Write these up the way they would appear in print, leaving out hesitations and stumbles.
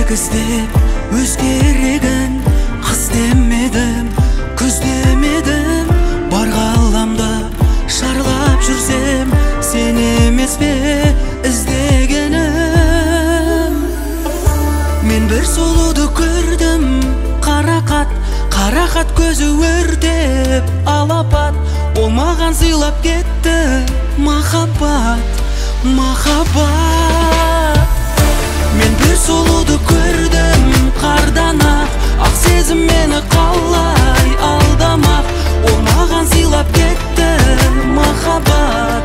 іздеп өзгерегін қыз демедім, күз демедім. Бар ғаламда шарлап жүрсем, сен емес пе іздегенім? Мен бір сұлуды көрдім, қарақат көзі өртеп алапат. Ол маған сыйлап кетті махаббат. Мен бір сұлуды көрдім, қардан ақ сезім мені қалай алдамақ. Ол маған сыйлап кетті махаббат.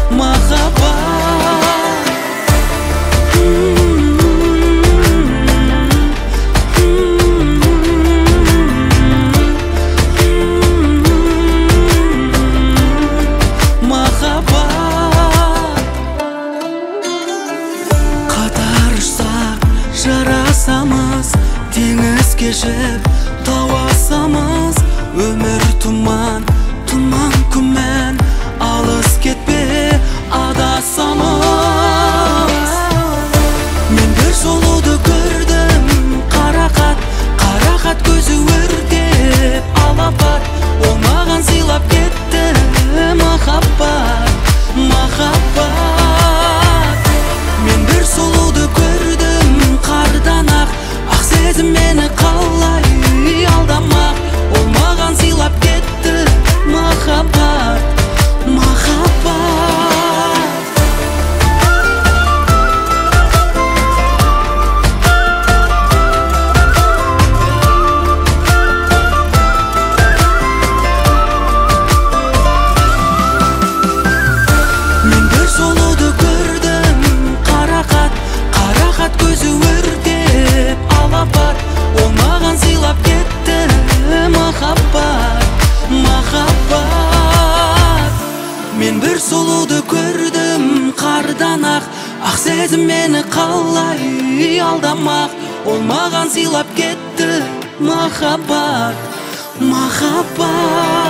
Жарасамыз, теңіз кешіп тау асамыз. Өмір тұман күмән, алыс кетпе адасамыз. Мен бір сұлуды көрдім, қарақат көзі өртеп алапат. Ол маған сыйлап кетті махаббат. Мен бір сұлуды көрдім, қардан ақ сезім мені қалай алдамақ. Ол маған сыйлап кетті махаббат. Мен бір сұлуды көрдім, қарақат көзі өртеп алапат. Ол маған сыйлап кетті махаббат. Мен бір сұлуды көрдім, қардан ақ сезім мені қалай алдамақ. Ол маған сыйлап кетті махаббат.